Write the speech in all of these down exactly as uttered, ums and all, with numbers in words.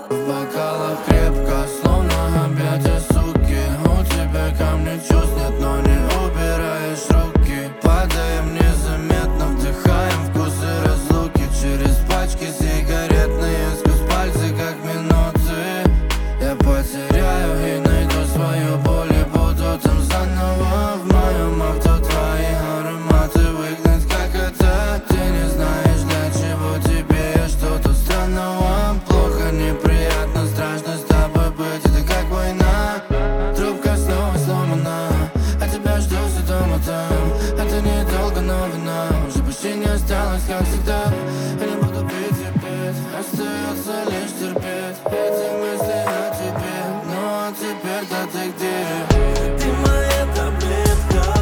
В бокалах крепко, словно объятия суки. У тебя ко мне чувств нет, но не убираешь руки. Падаем незаметно, вдыхаем вкусы разлуки. Через пачки сигаретные, сквозь пальцы как минуты. Я потеряю и найду свою боль, и буду там заново. В моем авто твои ароматы выгнать, как это. Ты не знаешь, для чего тебе я что-то странного. Плохо, неприятно, страшно с тобой быть, это как война. Трубка снова сломана, а тебя жду все дома там. Это недолго, но вина уже почти не осталось, как всегда. Я не буду пить и петь, остается лишь терпеть эти мысли о тебе. Ну а теперь-то ты где? Ты моя таблетка,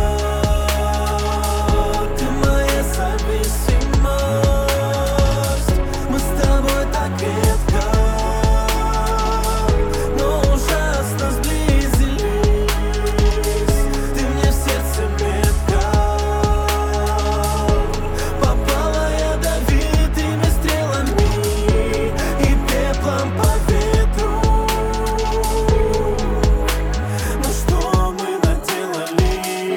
ты моя зависимость. Мы с тобой так редко, но ужасно сблизились. Ты мне в сердце метка, попала ядовитыми стрелами и пеплом по ветру. Ну что мы наделали?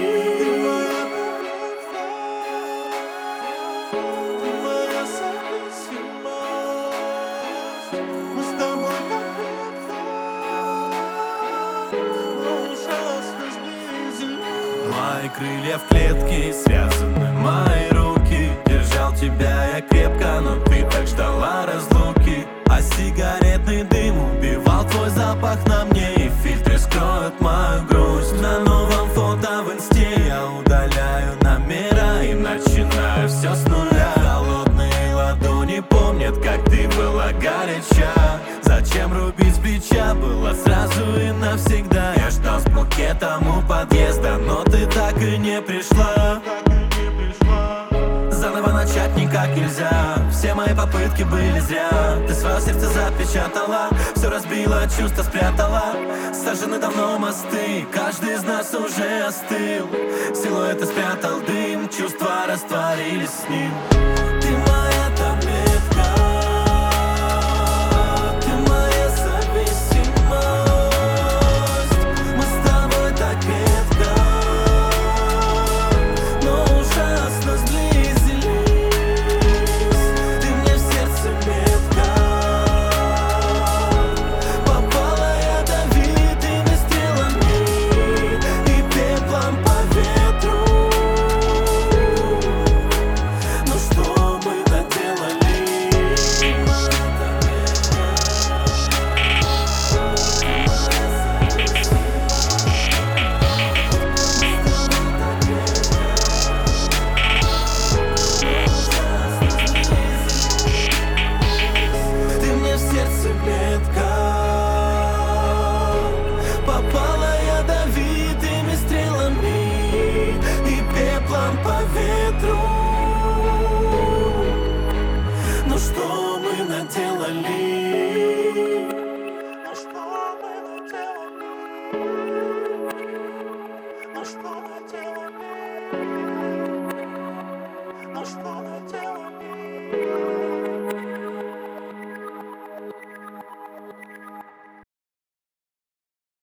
Ты моя зависимость. Мы с тобой как редко, но ужасно сблизились. Мои крылья в клетке связаны, мои руки. Держал тебя я крепко, но ты так ждала разлуки. А сигаретный дым убивал твой запах на мне, и фильтры скроют мою грусть. На новом фото в инсте я удаляю номера и начинаю все с нуля. Холодные ладони помнят, как ты была горяча. Зачем рубить с плеча, было сразу и навсегда. Я ждал с букетом у подъезда, но ты так и не пришла. Заново начать никак нельзя, все мои попытки были зря. Ты свое сердце запечатала, все разбила, чувства спрятала. Сожжены давно мосты, каждый из нас уже остыл. Силуэты спрятал дым, чувства растворились с ним. Ты